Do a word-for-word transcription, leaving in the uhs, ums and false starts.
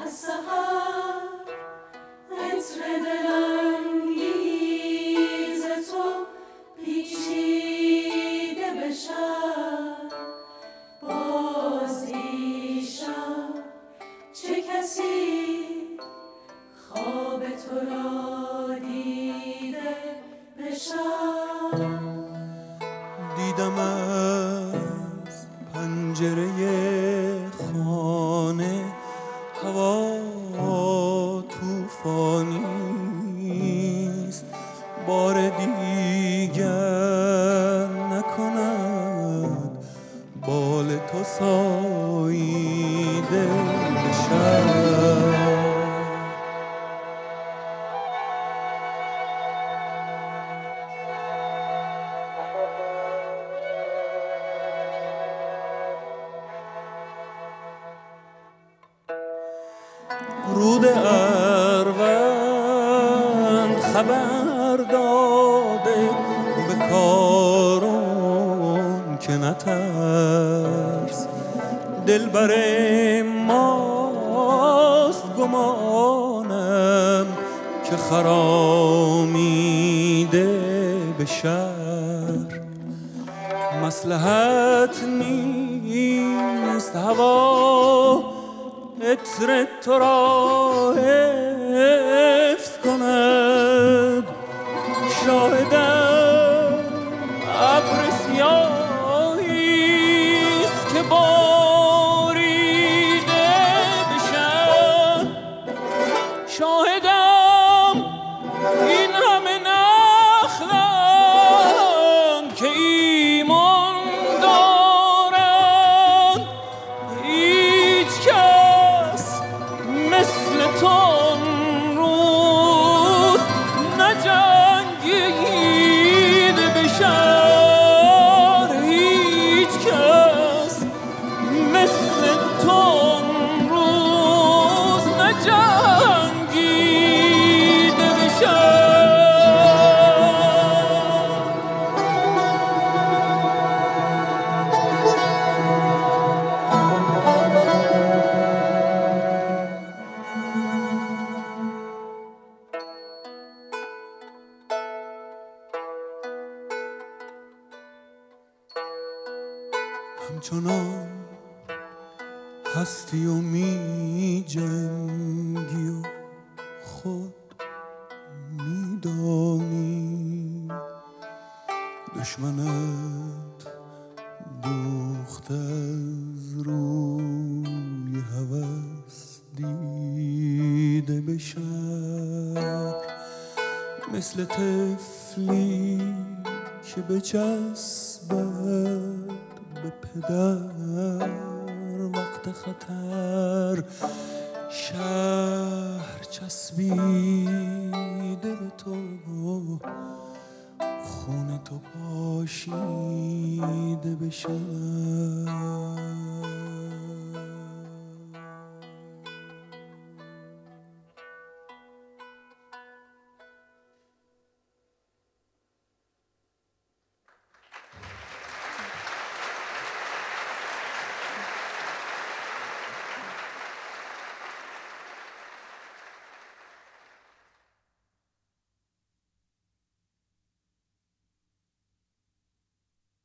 از سحر عطر دلانگیز تو پیچیده به شب. باز دیشب چه کسی خواب تو را دیده به شب. دیدم از پنجره خانه هوا توفانیست، بار دیگر نکند بال تو ساییده به شب. رود اروند خبر داده به کارون که نترس، دلبر ماست گمانم که خرامیده به شهر. مصلحت نیست هوا عطر تو را حفظ کند، شاهدم ابر سیاهیست که باریده به شب. شاهدم این همه نخلند که ایمان دارند، هیچ کس مثل تو امروز نجنگیده به شهر. هیچ کس مثل تو امروز نجنگیده به شهر. همچنان هستی و می جنگی و خود می دانی، دشمنت دوخت از روی هوس دیده به شهر. مثل طفلی که بچسبد به پدر وقت خطر، شهر چسبیده به تو، خون تو پاشیده به شهر.